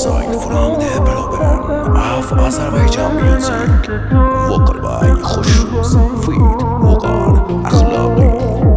Aside from the problem of Azerbaijan music, vocal by Khoshroz, feat Vocal Akhlaqi.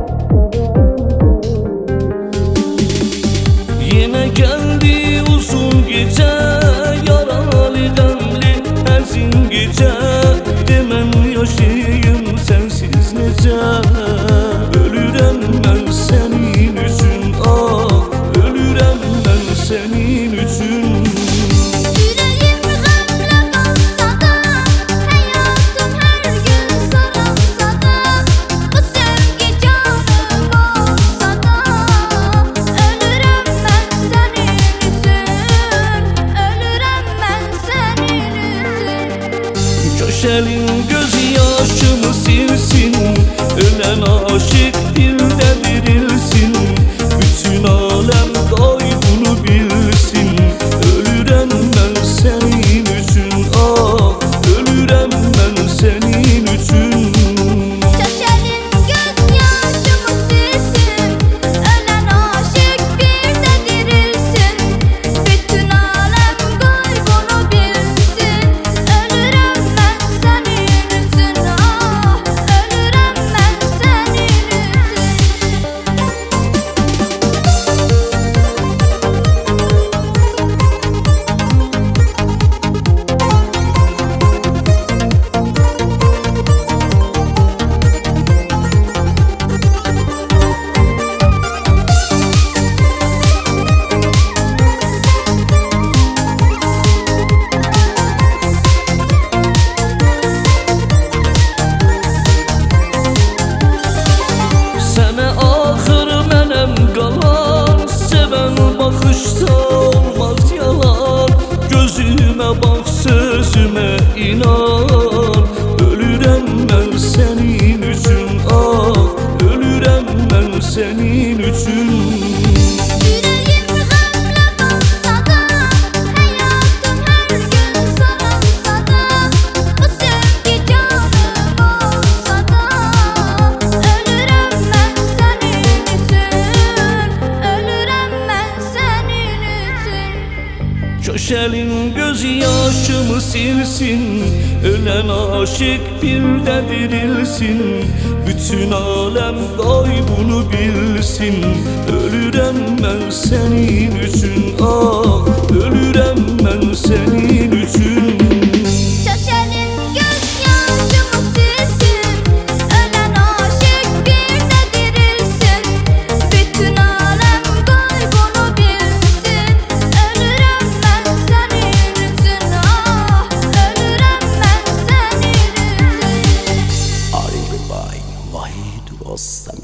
Yine geldi uzun gece, yaralı gamli hazin gece. Demem yaşayayım sensiz nece, ölürem ben senin için, ah ölürem ben senin için. Yüreğim gamle kalsa da, hayatım her gün sarılsa da, bu sevgi canım olsa da, ölürem ben senin için, ölürem ben senin için. Köşelin gözyaşımı silsin, ölen aşık dilde dirilsin. Bütün alem day bunu bilsin, ölürem ben senin için, ah ölürem ben senin için. Köşelin gözyaşımı silsin, ölen aşık bir de dirilsin. Bütün alem kaybını bilsin, ölürem ben senin için, ah ölürem ben senin için. Sənə axır mənəm qalan, sevən baxışda olmaz yalan. Gözümə bax, sözümə inan, ölürəm mən sənin üçün, ah ölürəm mən sənin üçün. Yüreğim gamle kalsa da, hayatım her gün sarılsa da, bu sevgi canım olsa da, ölürem ben senin için, ölürem ben senin için. Köşelin gözyaşımı silsin, ölen aşık bir de dirilsin. Bütün alem day bunu bilsin, ölürem ben senin için, ah ölürem ben senin için. Köşelin gözyaşımı silsin, ölen aşık bir de dirilsin. Bütün alem kaybını bilsin, ölürem ben senin için, ah ölürem ben senin için. Arif by Vahid Osman.